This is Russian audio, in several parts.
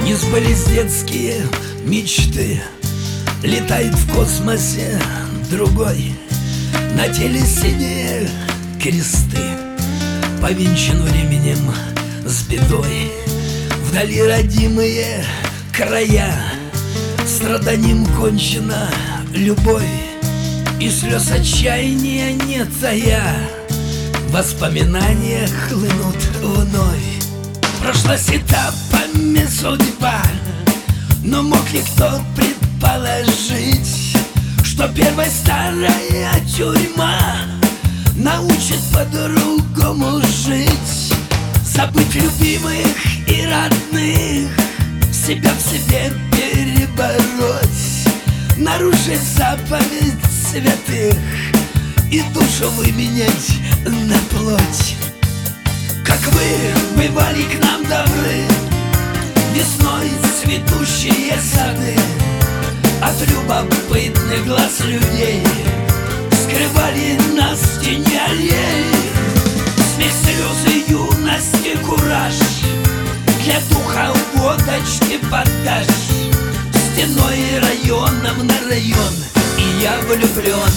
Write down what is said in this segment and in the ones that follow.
Не сбылись детские мечты, летает в космосе другой. На теле синие кресты, повенчан временем с бедой. Вдали родимые края, страданием кончена любовь, и слез отчаяния не тая, воспоминания хлынут вновь. Прошлась этапами судьба, но мог ли кто предположить, что первая старая тюрьма научит по-другому жить, забыть любимых и родных, себя в себе перебороть, нарушить заповедь святых и душу выменять на плоть. Как вы бывали к нам добры, весной цветущие сады от любопытных глаз людей скрывали нас в тени аллей. Смех, слезы, юности, кураж, для духа водочки подашь, стеной районом на район, и я влюблен.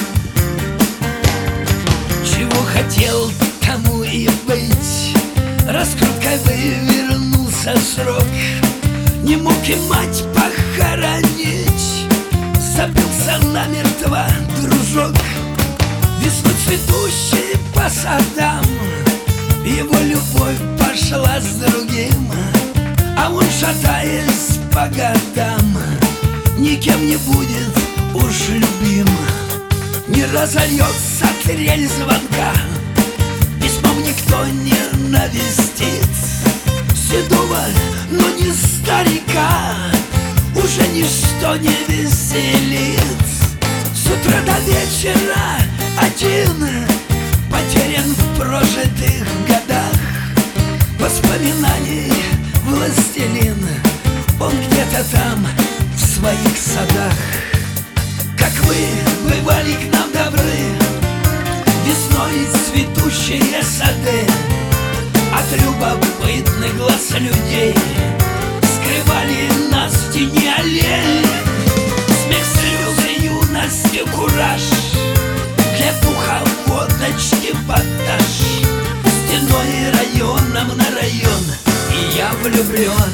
Чего хотел, тому и быть, раскруткой вывернулся срок. Не мог и мать похоронить, забился намертво дружок. Весной цветущий по садам, его любовь пошла с другим, а он, шатаясь по годам, никем не будет уж любим. Не разольется трель звонка, письмом никто не навестит седого, но не старика уже ничто не веселит. С утра до вечера один, потерян в прожитых годах, воспоминаний властелин, он где-то там в своих садах. Как вы бывали к нам добры, весной цветущие сады от любопытных глаз людей скрывали нас в тени аллей. Смех, слезы, юности, кураж, для духа водочки подашь, стеной районом на район, и я влюблен.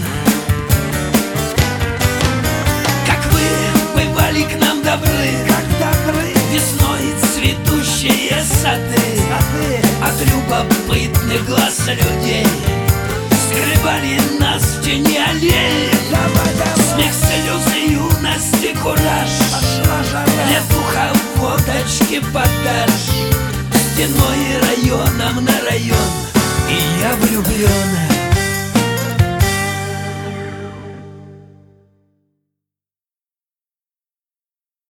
Как вы бывали к нам добры, весной цветущие сады от любопытных глаз людей скрывали нас в тени аллей. Смех, слезы, юности, кураж, для духа водочки подашь, стеной районом на район, и я влюблен.